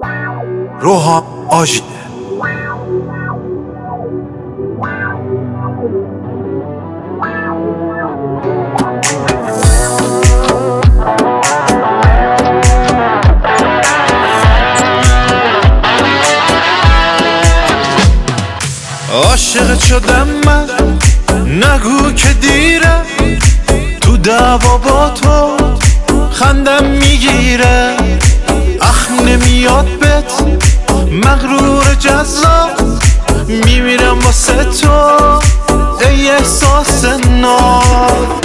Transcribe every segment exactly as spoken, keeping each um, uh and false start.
روحان آژیده. عاشق شدم من، نگو که دیره، تو دعوا با تو خندم میگیره. اخ نمیاد بهت مغرور جذاب، میمیرم واسه تو ای احساس ناب.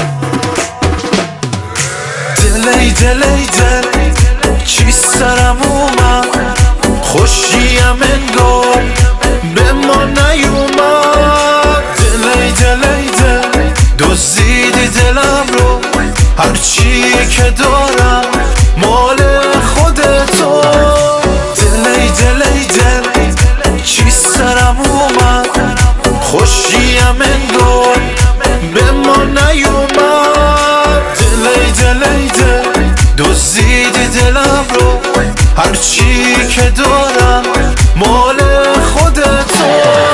دل ای دل ای دل چی سرم اومد، خوشیم انگار به ما نیومد. دل ای دل ای دل دزدیدی دلم رو، هرچی که دارم مال خودتو. دل ای دل ای دل چی سرم اومد، خوشیم انگار به ما نیومد. دل ای دل ای دل دزدیدی دلم رو، هرچی که دارم مال خودتو.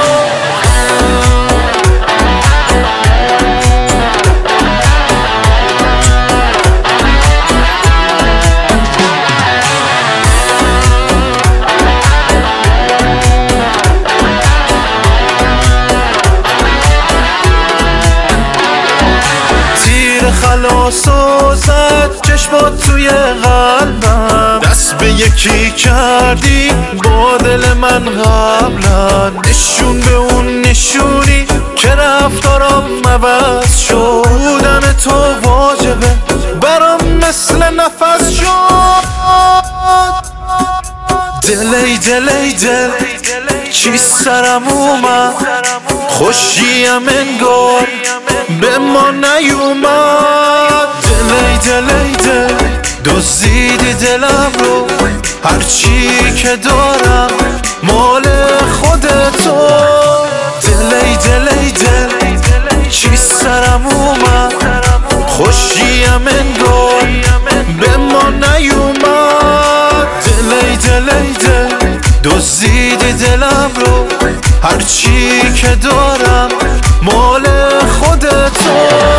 تیر خلاص و زد چشمات توی قلبم، دست به یکی کردی با دل من قبلا. نشون به اون نشونی که رفتارم عوض شد، بودن تو واجبه برام مثل نفس شد. دل ای دل ای دل چی سرم اومد، خوشیم انگار به ما نیومد. دل ای دل ای دل دزدیدی دلم رو، هرچی که دارم مال خودتو. دل ای دل ای دل چی سرم اومد، خوشیم انگار به ما نیومد. دل ای دل ای دل دزدیدی دلم رو، هرچی که دارم مال خودتو.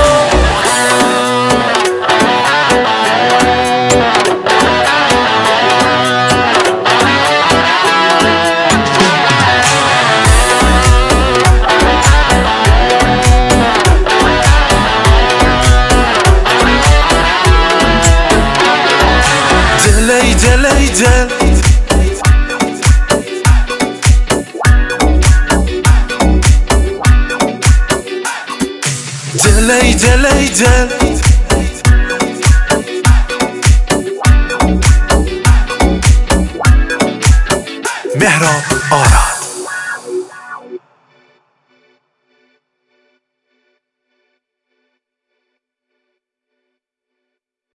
دل ای دل ای دل دل ای دل ای دل مهران آراد.